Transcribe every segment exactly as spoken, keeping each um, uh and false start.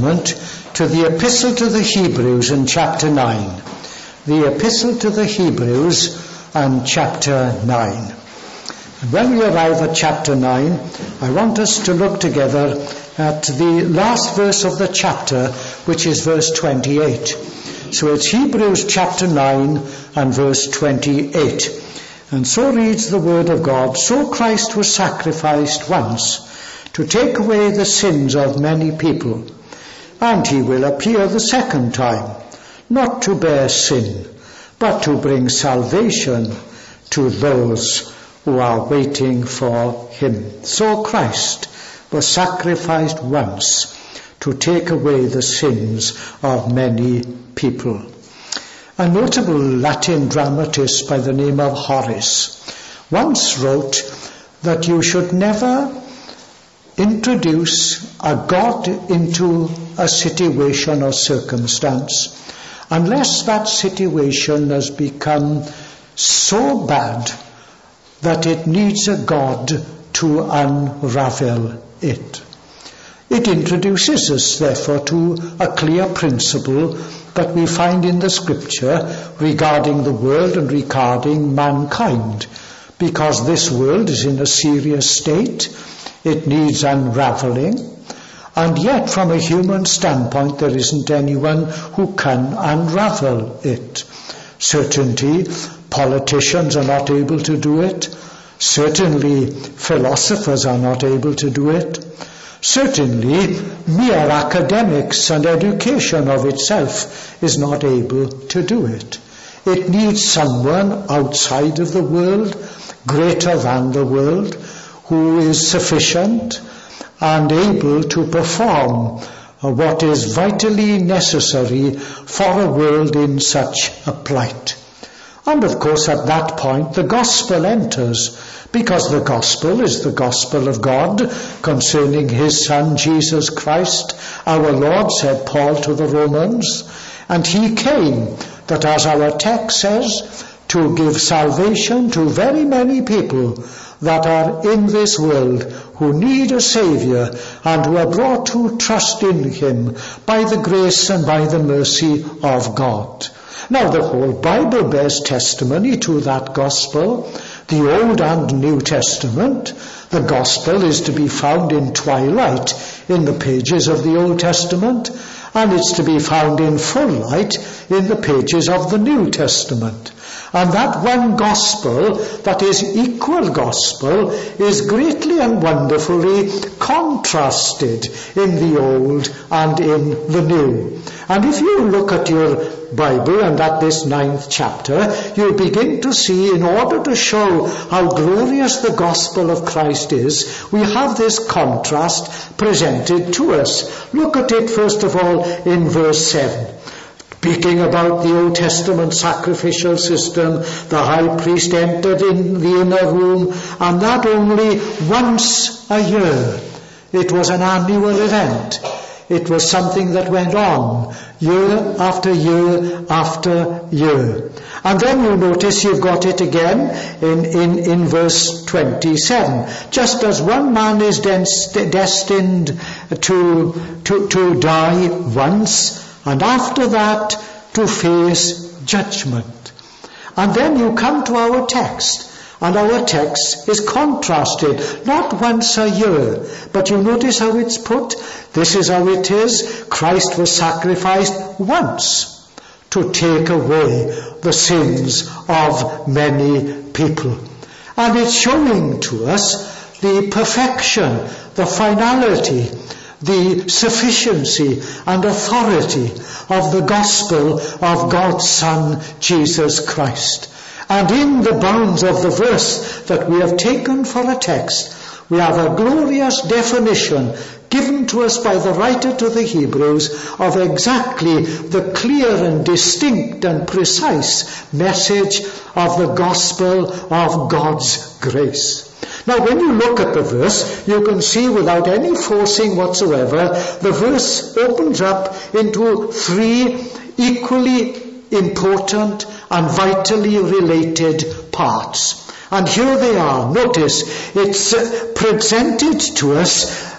Testament to the Epistle to the Hebrews in chapter nine. The Epistle to the Hebrews and chapter nine. And when we arrive at chapter nine, I want us to look together at the last verse of the chapter, which is verse twenty-eight. So it's Hebrews chapter nine and verse twenty-eight. And so reads the word of God, "So Christ was sacrificed once to take away the sins of many people, and he will appear the second time, not to bear sin, but to bring salvation to those who are waiting for him." So Christ was sacrificed once to take away the sins of many people. A notable Latin dramatist by the name of Horace once wrote that you should never introduce a God into a situation or circumstance unless that situation has become so bad that it needs a God to unravel it. It introduces us, therefore, to a clear principle that we find in the scripture regarding the world and regarding mankind. Because this world is in a serious state, it needs unraveling, and yet from a human standpoint there isn't anyone who can unravel it. Certainly, politicians are not able to do it. Certainly, philosophers are not able to do it. Certainly, mere academics and education of itself is not able to do it. It needs someone outside of the world, greater than the world, who is sufficient and able to perform what is vitally necessary for a world in such a plight. And of course, at that point, the gospel enters, because the gospel is the gospel of God concerning his Son, Jesus Christ, our Lord, said Paul to the Romans. And he came, that as our text says, to give salvation to very many people that are in this world who need a Saviour and who are brought to trust in him by the grace and by the mercy of God. Now, the whole Bible bears testimony to that gospel, the Old and New Testament. The gospel is to be found in twilight in the pages of the Old Testament, and it's to be found in full light in the pages of the New Testament. And that one gospel, that is equal gospel, is greatly and wonderfully contrasted in the Old and in the New. And if you look at your Bible and at this ninth chapter, you begin to see, in order to show how glorious the gospel of Christ is, we have this contrast presented to us. Look at it first of all in verse seven. Speaking about the Old Testament sacrificial system, the high priest entered in the inner room, and that only once a year. It was an annual event. It was something that went on year after year after year. And then you notice you've got it again in, in, in verse twenty-seven. Just as one man is destined to, to, to die once, and after that to face judgment. And then you come to our text, and our text is contrasted, not once a year, but you notice how it's put. This is how it is. Christ was sacrificed once to take away the sins of many people. And it's showing to us the perfection, the finality, the sufficiency and authority of the gospel of God's Son, Jesus Christ. And in the bounds of the verse that we have taken for a text, we have a glorious definition given to us by the writer to the Hebrews of exactly the clear and distinct and precise message of the gospel of God's grace. Now, when you look at the verse, you can see without any forcing whatsoever, the verse opens up into three equally important and vitally related parts. And here they are. Notice, it's presented to us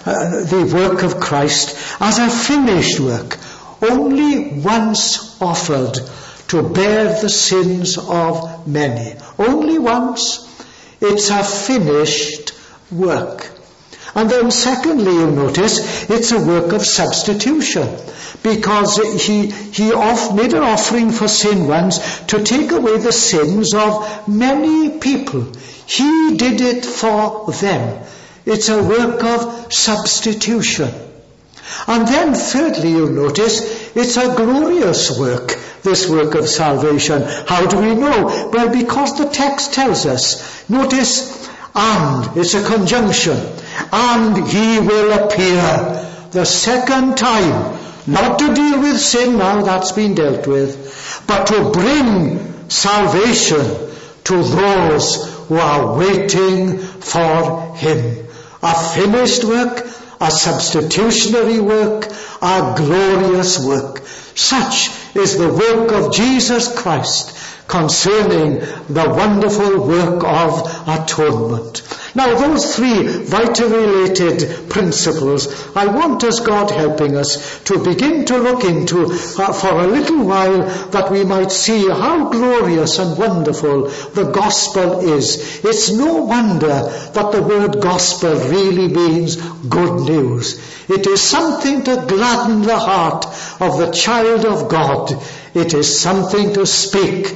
uh, the work of Christ as a finished work, only once offered to bear the sins of many. Only once. It's a finished work. And then secondly, you notice, it's a work of substitution, because he, he off, made an offering for sin once to take away the sins of many people. He did it for them. It's a work of substitution. And then thirdly, you notice, it's a glorious work, this work of salvation. How do we know? Well, because the text tells us. Notice, and, it's a conjunction. And he will appear the second time, not to deal with sin now, that's been dealt with, but to bring salvation to those who are waiting for him. A finished work, a substitutionary work, a glorious work. Such is the work of Jesus Christ concerning the wonderful work of atonement. Now, those three vitally related principles, I want us, God helping us, to begin to look into uh, for a little while, that we might see how glorious and wonderful the gospel is. It's no wonder that the word gospel really means good news. It is something to gladden the heart of the child of God. It is something to speak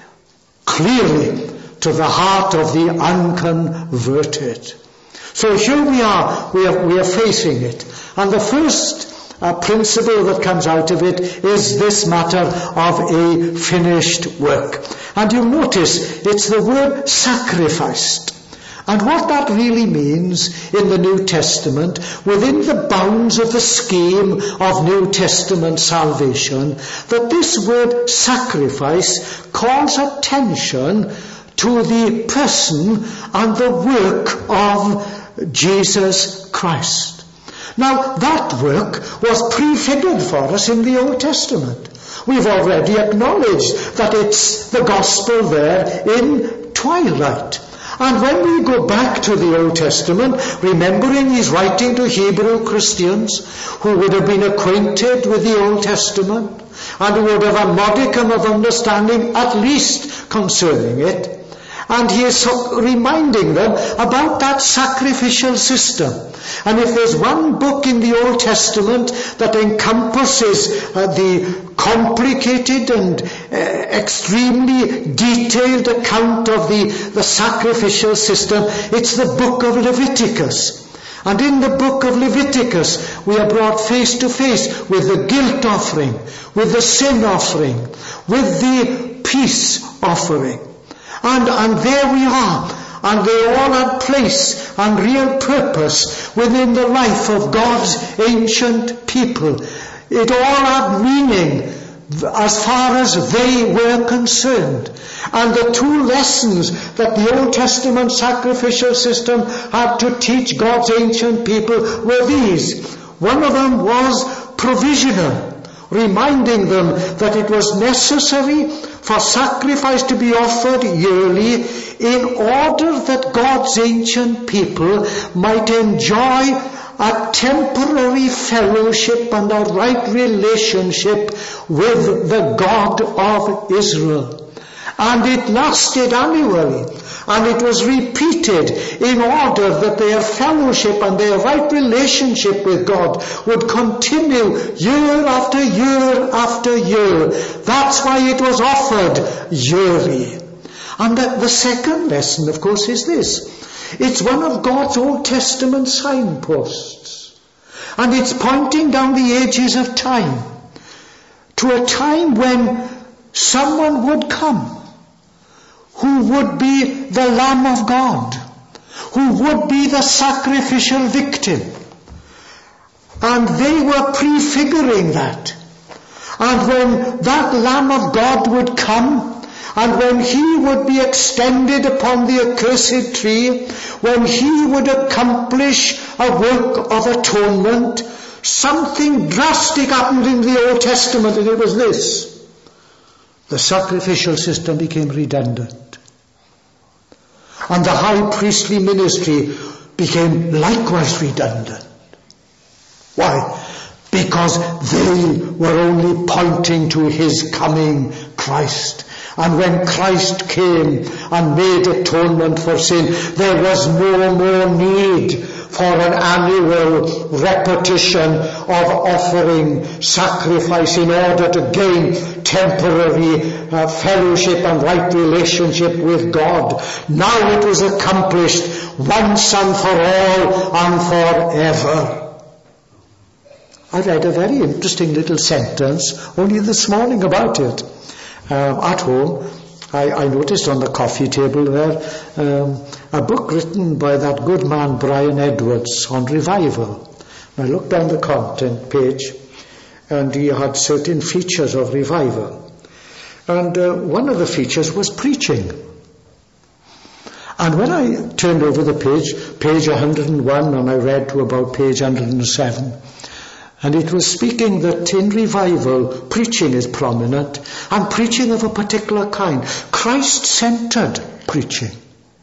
clearly to the heart of the unconverted. So here we are, we are, we are facing it. And the first uh, principle that comes out of it is this matter of a finished work. And you notice it's the word sacrificed. And what that really means in the New Testament, within the bounds of the scheme of New Testament salvation, that this word sacrifice calls attention to the person and the work of Jesus Christ. Now, that work was prefigured for us in the Old Testament. We've already acknowledged that it's the gospel there in twilight. And when we go back to the Old Testament, remembering he's writing to Hebrew Christians who would have been acquainted with the Old Testament and who would have a modicum of understanding at least concerning it, and he is reminding them about that sacrificial system. And if there's one book in the Old Testament that encompasses uh, the complicated and uh, extremely detailed account of the, the sacrificial system, it's the book of Leviticus. And in the book of Leviticus, we are brought face to face with the guilt offering, with the sin offering, with the peace offering. And, and there we are, and they all had place and real purpose within the life of God's ancient people. It all had meaning as far as they were concerned. And the two lessons that the Old Testament sacrificial system had to teach God's ancient people were these. One of them was provisional, reminding them that it was necessary for sacrifice to be offered yearly in order that God's ancient people might enjoy a temporary fellowship and a right relationship with the God of Israel. And it lasted annually, and it was repeated in order that their fellowship and their right relationship with God would continue year after year after year. That's why it was offered yearly. And the, the second lesson, of course, is this. It's one of God's Old Testament signposts. And it's pointing down the ages of time to a time when someone would come who would be the Lamb of God, who would be the sacrificial victim. And they were prefiguring that. And when that Lamb of God would come, and when he would be extended upon the accursed tree, when he would accomplish a work of atonement, something drastic happened in the Old Testament, and it was this. The sacrificial system became redundant. And the high priestly ministry became likewise redundant. Why? Because they were only pointing to his coming Christ. And when Christ came and made atonement for sin, there was no more need for an annual repetition of offering sacrifice in order to gain temporary uh, fellowship and right relationship with God. Now it was accomplished once and for all and forever. I read a very interesting little sentence only this morning about it. Uh, at home, I, I noticed on the coffee table there um, a book written by that good man Brian Edwards on revival. And I looked down the content page and he had certain features of revival. And uh, one of the features was preaching. And when I turned over the page, page one hundred and one, and I read to about page one hundred and seven, and it was speaking that in revival, preaching is prominent, and preaching of a particular kind, Christ-centered preaching.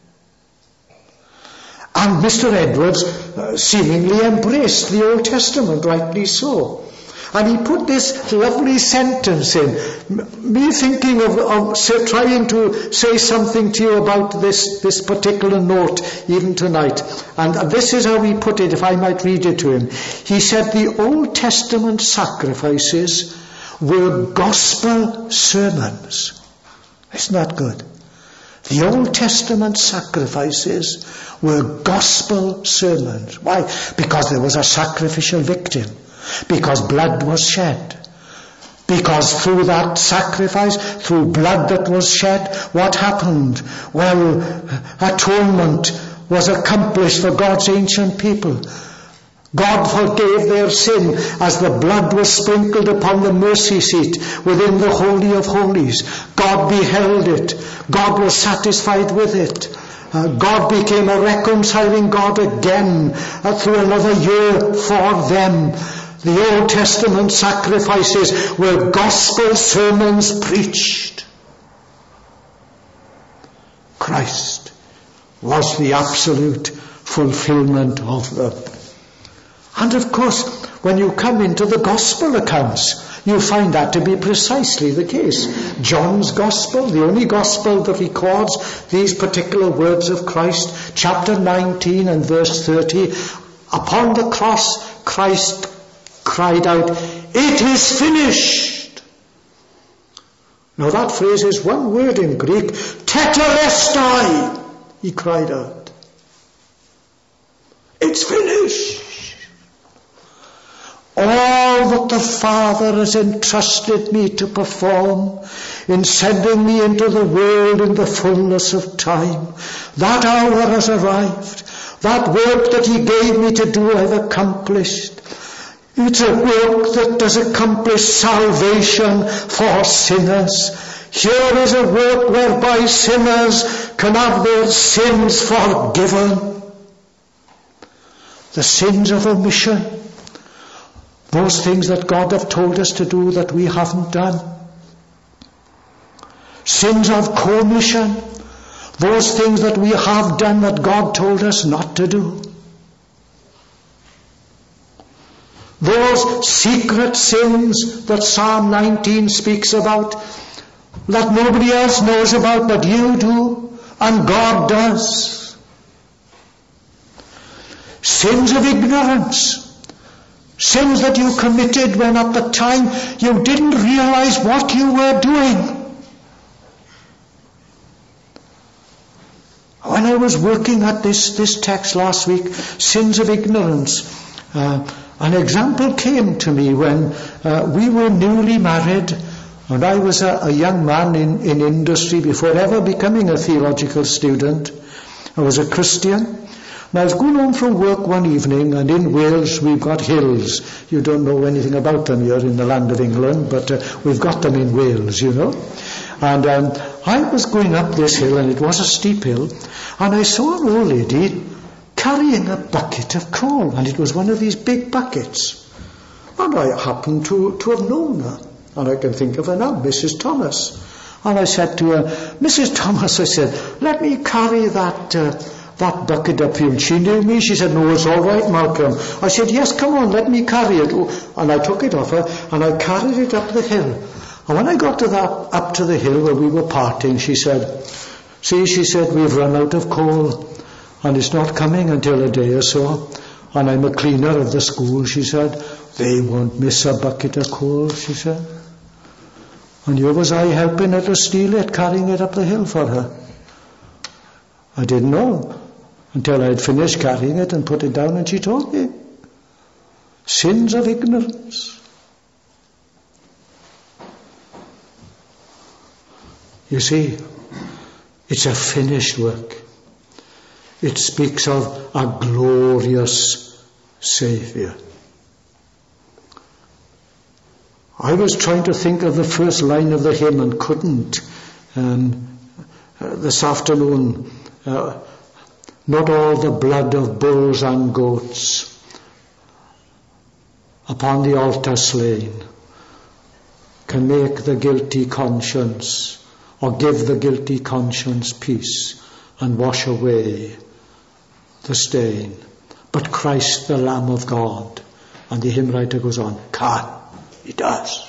And Mister Edwards uh, seemingly embraced the Old Testament, rightly so. And he put this lovely sentence in, me thinking of, of say, trying to say something to you about this, this particular note even tonight. And this is how he put it, if I might read it to him. He said the Old Testament sacrifices were gospel sermons. Isn't that good? The Old Testament sacrifices were gospel sermons. Why? Because there was a sacrificial victim. Because blood was shed. Because through that sacrifice, through blood that was shed, what happened? Well, atonement was accomplished for God's ancient people. God forgave their sin as the blood was sprinkled upon the mercy seat within the Holy of Holies. God beheld it. God was satisfied with it. Uh, God became a reconciling God again uh, through another year for them. The Old Testament sacrifices were gospel sermons preached. Christ was the absolute fulfillment of them. And of course, when you come into the gospel accounts, you find that to be precisely the case. John's gospel, the only gospel that records these particular words of Christ, chapter nineteen and verse thirty, upon the cross, Christ cried out, "It is finished." Now that phrase is one word in Greek, tetelestai, he cried out. It's finished. All that the Father has entrusted me to perform in sending me into the world in the fullness of time, that hour has arrived. That work that he gave me to do I've accomplished. It's a work that does accomplish salvation for sinners. Here is a work whereby sinners can have their sins forgiven. The sins of omission, those things that God have told us to do that we haven't done. Sins of commission, those things that we have done that God told us not to do. Those secret sins that Psalm nineteen speaks about, that nobody else knows about but you do, and God does. Sins of ignorance, sins that you committed when at the time you didn't realize what you were doing. When I was working at this, this text last week, sins of ignorance, uh, an example came to me when uh, we were newly married, and I was a, a young man in, in industry before ever becoming a theological student. I was a Christian. And I was going home from work one evening, and in Wales we've got hills. You don't know anything about them here in the land of England, but uh, we've got them in Wales, you know. And um, I was going up this hill, and it was a steep hill, and I saw an old lady carrying a bucket of coal, and it was one of these big buckets. And I happened to, to have known her, and I can think of her now, Missus Thomas. And I said to her, "Missus Thomas," I said, "let me carry that uh, that bucket up here. And she knew me. She said, no, it's all right, Malcolm. I said, yes, come on, let me carry it. And I took it off her, and I carried it up the hill. And when I got to that, up to the hill where we were parting, she said, see, she said, we've run out of coal, and it's not coming until a day or so. And I'm a cleaner of the school, she said. They won't miss a bucket of coal, she said. And here was I helping her to steal it, carrying it up the hill for her. I didn't know until I'd finished carrying it and put it down, and she told me. Sins of ignorance. You see, it's a finished work. It speaks of a glorious Saviour. I was trying to think of the first line of the hymn and couldn't. Um, uh, this afternoon, uh, not all the blood of bulls and goats upon the altar slain can make the guilty conscience, or give the guilty conscience peace and wash away the stain. But Christ, the Lamb of God. And the hymn writer goes on, can. He does.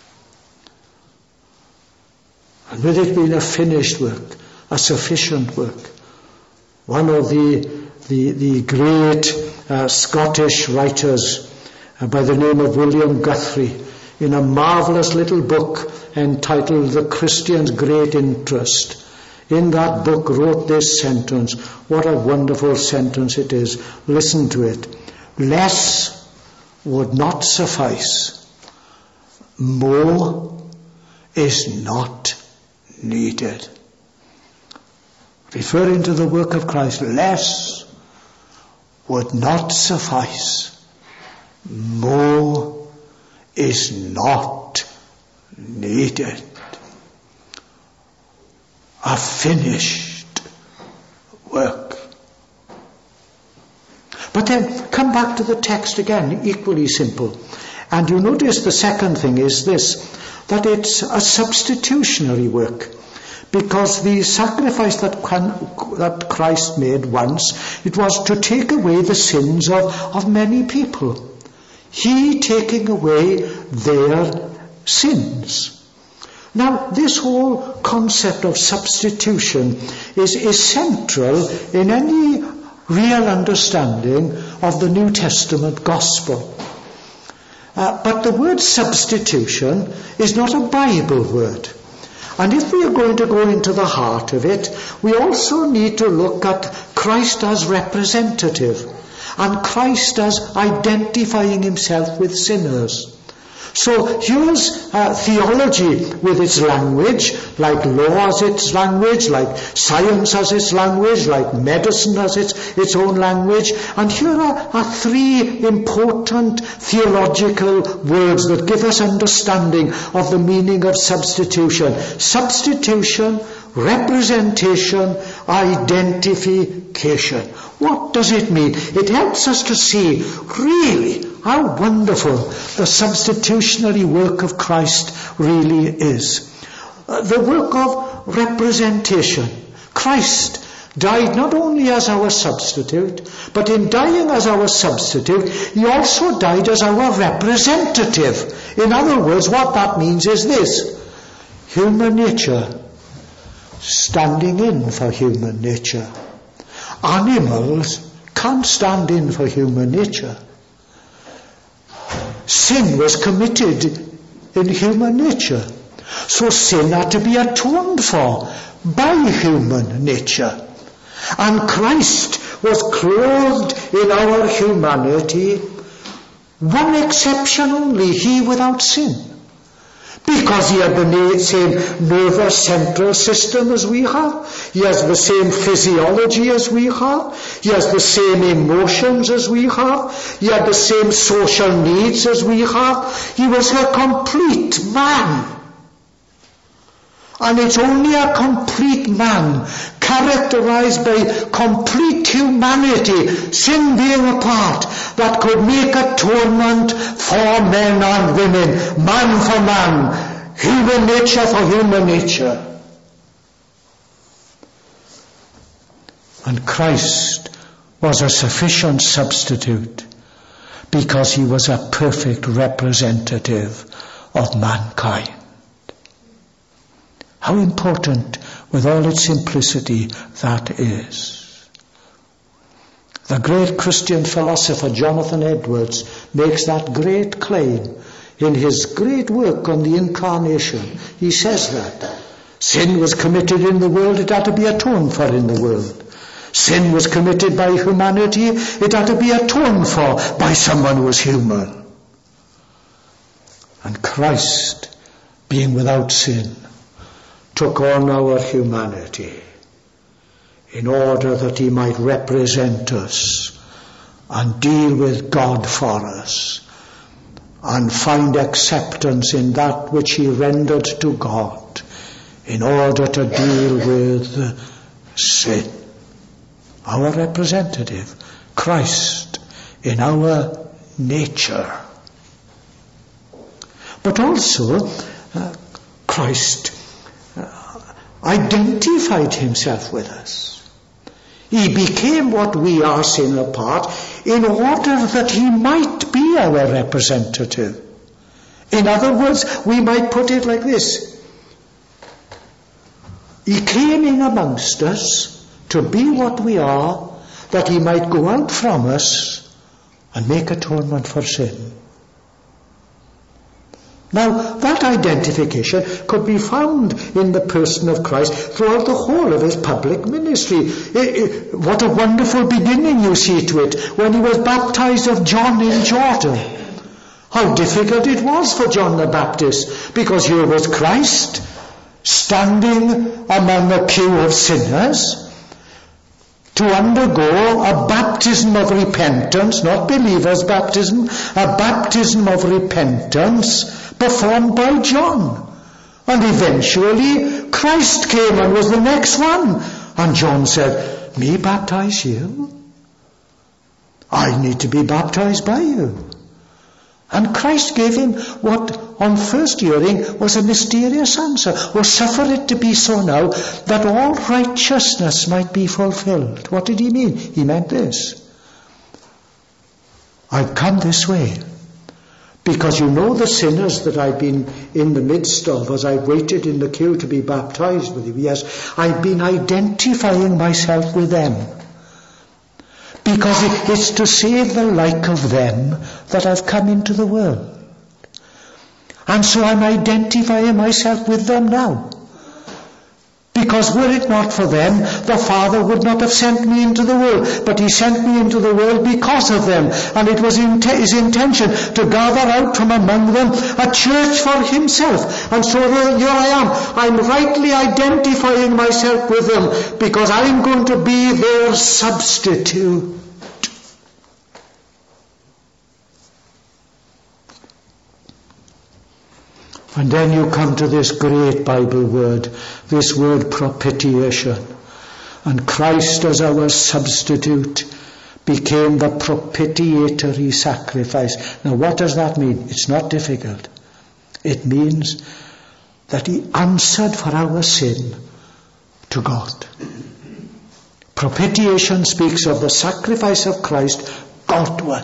And with it being a finished work, a sufficient work, one of the the, the great uh, Scottish writers uh, by the name of William Guthrie, in a marvellous little book entitled The Christian's Great Interest, in that book wrote this sentence. What a wonderful sentence it is. Listen to it. Less would not suffice. More is not needed. Referring to the work of Christ, less would not suffice. More is not needed. A finished work. But then come back to the text again, equally simple. And you notice the second thing is this, that it's a substitutionary work. Because the sacrifice that, can, that Christ made once, it was to take away the sins of, of many people. He taking away their sins. Now, this whole concept of substitution is, is central in any real understanding of the New Testament gospel. Uh, but the word substitution is not a Bible word. And if we are going to go into the heart of it, we also need to look at Christ as representative and Christ as identifying himself with sinners. So here's uh, theology with its language, like law has its language, like science has its language, like medicine has its, its own language. And here are, are three important theological words that give us understanding of the meaning of substitution. Substitution, representation, identification. What does it mean? It helps us to see really how wonderful the substitutionary work of Christ really is. Uh, the work of representation. Christ died not only as our substitute, but in dying as our substitute, he also died as our representative. In other words, what that means is this: human nature standing in for human nature. Animals can't stand in for human nature. Sin was committed in human nature. So sin had to be atoned for by human nature. And Christ was clothed in our humanity. One exception only, he without sin. Because he had the same nervous central system as we have. He has the same physiology as we have. He has the same emotions as we have. He had the same social needs as we have. He was a complete man. And it's only a complete man, characterized by complete humanity, sin being a part, that could make atonement for men and women, man for man, human nature for human nature. And Christ was a sufficient substitute because he was a perfect representative of mankind. How important, with all its simplicity, that is. The great Christian philosopher Jonathan Edwards makes that great claim in his great work on the Incarnation. He says that sin was committed in the world, it had to be atoned for in the world. Sin was committed by humanity, it had to be atoned for by someone who was human. And Christ, being without sin, took on our humanity in order that he might represent us and deal with God for us and find acceptance in that which he rendered to God in order to deal with sin. Our representative, Christ, in our nature. But also, uh, Christ uh, identified himself with us. He became what we are, sin apart, in order that he might be our representative. In other words, we might put it like this. He came in amongst us to be what we are, that he might go out from us and make atonement for sin. Now, that identification could be found in the person of Christ throughout the whole of his public ministry. It, it, what a wonderful beginning you see to it when he was baptized of John in Jordan. How difficult it was for John the Baptist, because here was Christ standing among a queue of sinners to undergo a baptism of repentance, not believers' baptism, a baptism of repentance performed by John. And eventually Christ came and was the next one. And John said, me baptize you? I need to be baptized by you. And Christ gave him what on first hearing was a mysterious answer. Well, suffer it to be so now, that all righteousness might be fulfilled. What did he mean? He meant this. I've come this way because you know the sinners that I've been in the midst of as I waited in the queue to be baptized with you. Yes, I've been identifying myself with them. Because it is to save the like of them that I've come into the world. And so I'm identifying myself with them now. Because were it not for them, the Father would not have sent me into the world. But he sent me into the world because of them. And it was his intention to gather out from among them a church for himself. And so here I am. I'm rightly identifying myself with them because I'm going to be their substitute. And then you come to this great Bible word, this word propitiation. And Christ as our substitute became the propitiatory sacrifice. Now what does that mean? It's not difficult. It means that he answered for our sin to God. Propitiation speaks of the sacrifice of Christ Godward.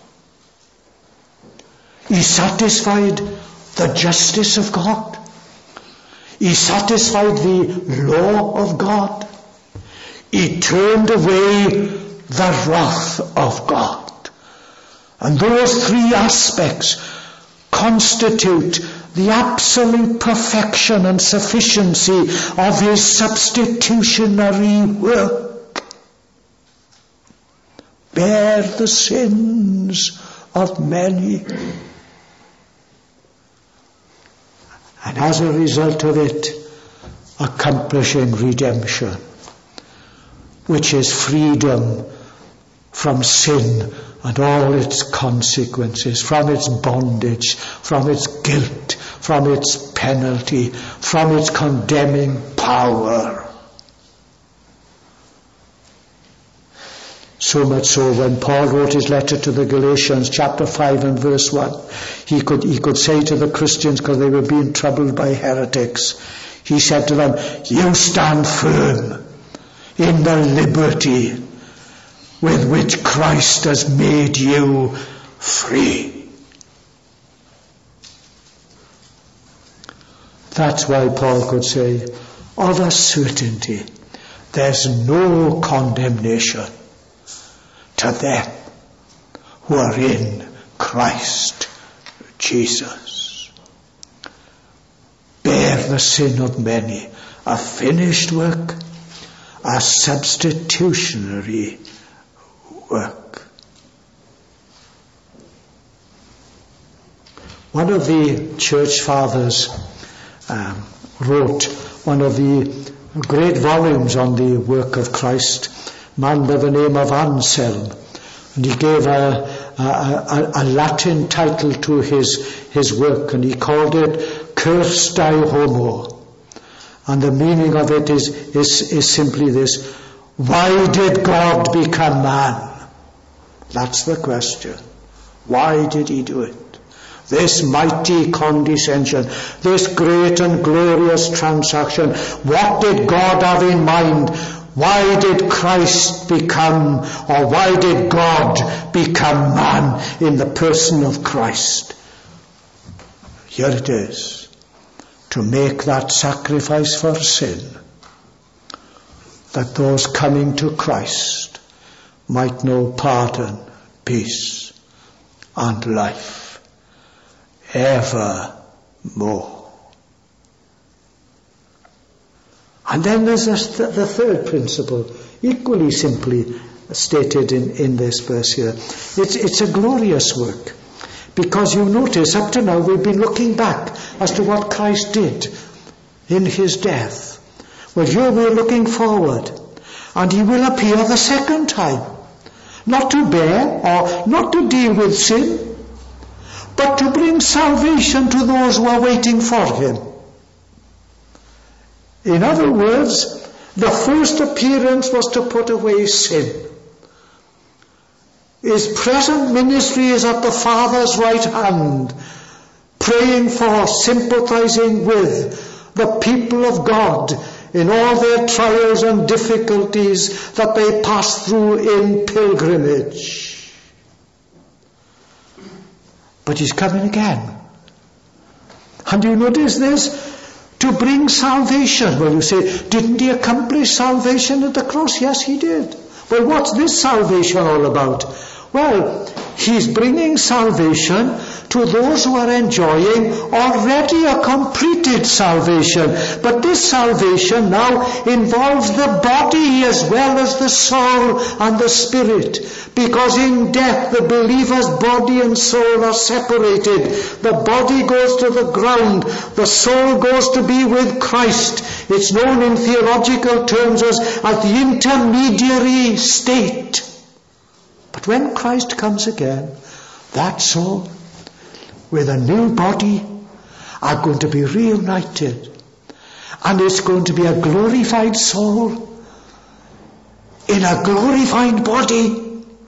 He satisfied the justice of God. He satisfied the law of God. He turned away the wrath of God. And those three aspects constitute the absolute perfection and sufficiency of his substitutionary work. Bear the sins of many. And as a result of it, accomplishing redemption, which is freedom from sin and all its consequences, from its bondage, from its guilt, from its penalty, from its condemning power. So much so when Paul wrote his letter to the Galatians, chapter five and verse one, he could, he could say to the Christians, because they were being troubled by heretics, he said to them, you stand firm in the liberty with which Christ has made you free. That's why Paul could say, of a certainty, there's no condemnation to them who are in Christ Jesus. Bear the sin of many, a finished work, a substitutionary work. One of the church fathers um, wrote one of the great volumes on the work of Christ, a man by the name of Anselm, and he gave a, a, a, a Latin title to his, his work, and he called it Curse Thy Homo. And the meaning of it is, is, is simply this: why did God become man? That's the question. Why did he do it? This mighty condescension, this great and glorious transaction, what did God have in mind? Why did Christ become, or why did God become man in the person of Christ? Here it is. To make that sacrifice for sin, that those coming to Christ might know pardon, peace, and life evermore. And then there's th- the third principle, equally simply stated in, in this verse here. It's, it's a glorious work. Because you notice, up to now, we've been looking back as to what Christ did in his death. Well, here we're looking forward. And he will appear the second time. Not to bear, or not to deal with sin, but to bring salvation to those who are waiting for him. In other words, the first appearance was to put away sin. His present ministry is at the Father's right hand, praying for, sympathizing with the people of God in all their trials and difficulties that they pass through in pilgrimage. But he's coming again. And you notice this? To bring salvation. Well, you say, didn't he accomplish salvation at the cross? Yes, he did. Well, what's this salvation all about? Well, he's bringing salvation to those who are enjoying already a completed salvation. But this salvation now involves the body as well as the soul and the spirit. Because in death the believer's body and soul are separated. The body goes to the ground. The soul goes to be with Christ. It's known in theological terms as, as the intermediary state. But when Christ comes again, that soul with a new body are going to be reunited. And it's going to be a glorified soul in a glorified body.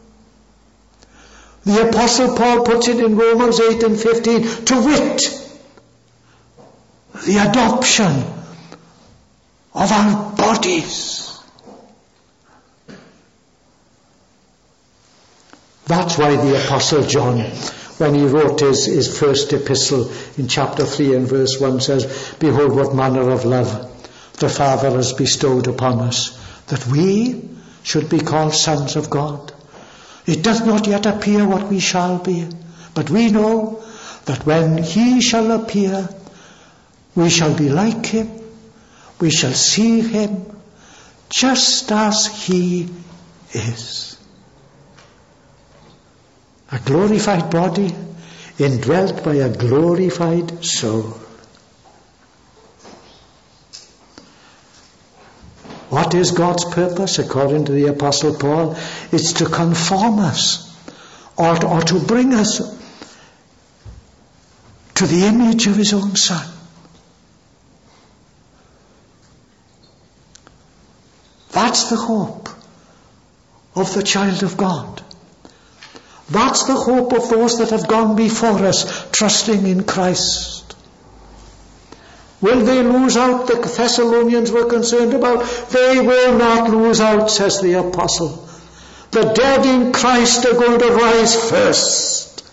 The Apostle Paul puts it in Romans eight and fifteen, to wit, the adoption of our bodies. That's why the Apostle John, when he wrote his, his first epistle in chapter three and verse one, says, behold what manner of love the Father has bestowed upon us, that we should be called sons of God. It does not yet appear what we shall be, but we know that when he shall appear, we shall be like him, we shall see him just as he is. A glorified body indwelt by a glorified soul. What is God's purpose, according to the Apostle Paul? It's to conform us, or, or to bring us to the image of his own Son. That's the hope of the child of God. That's the hope of those that have gone before us, trusting in Christ. Will they lose out? The Thessalonians were concerned about. They will not lose out, says the apostle. The dead in Christ are going to rise first.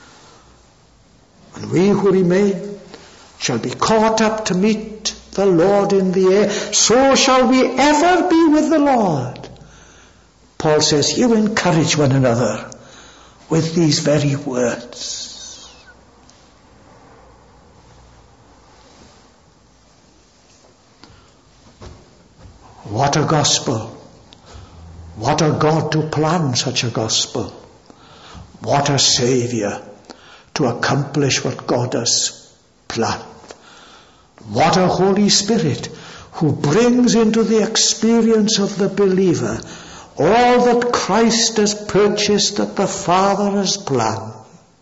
And we who remain shall be caught up to meet the Lord in the air. So shall we ever be with the Lord. Paul says, you encourage one another with these very words. What a gospel. What a God to plan such a gospel. What a Saviour to accomplish what God has planned. What a Holy Spirit who brings into the experience of the believer all that Christ has purchased, that the Father has planned.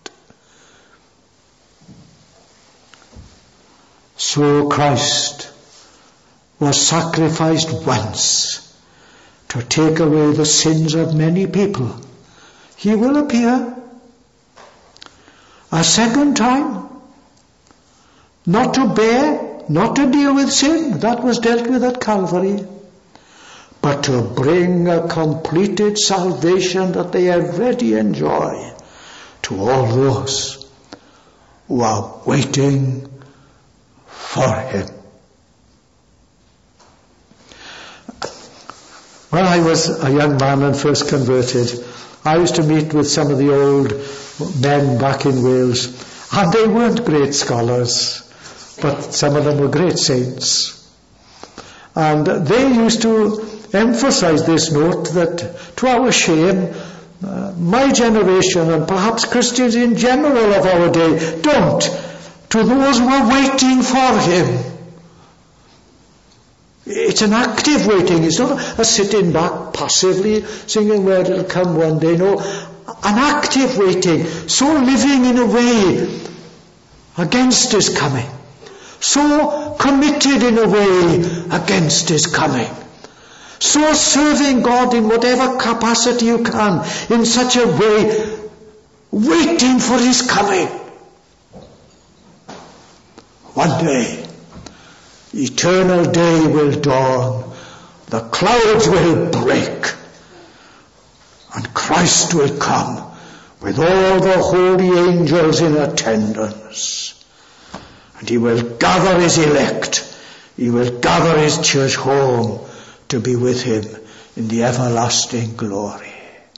So Christ was sacrificed once to take away the sins of many people. He will appear a second time, not to bear, not to deal with sin, that was dealt with at Calvary, but to bring a completed salvation that they already enjoy to all those who are waiting for Him. When I was a young man and first converted, I used to meet with some of the old men back in Wales, and they weren't great scholars, but some of them were great saints. And they used to emphasize this note that, to our shame, uh, my generation, and perhaps Christians in general of our day, don't. To those who are waiting for Him. It's an active waiting. It's not a sitting back passively singing, well, it'll come one day. No, an active waiting. So living in a way against His coming. So committed in a way against His coming. So serving God in whatever capacity you can, in such a way, waiting for His coming. One day, eternal day will dawn, the clouds will break, and Christ will come with all the holy angels in attendance. And He will gather His elect, He will gather His church home to be with Him in the everlasting glory.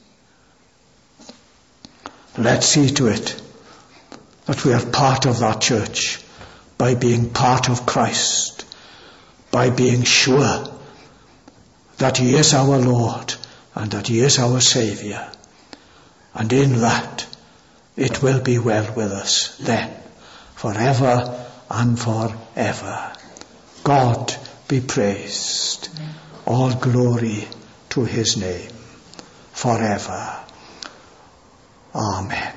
Let's see to it that we are part of that church by being part of Christ, by being sure that He is our Lord and that He is our Saviour. And in that, it will be well with us then, forever and forever. God be praised. All glory to His name, forever. Amen.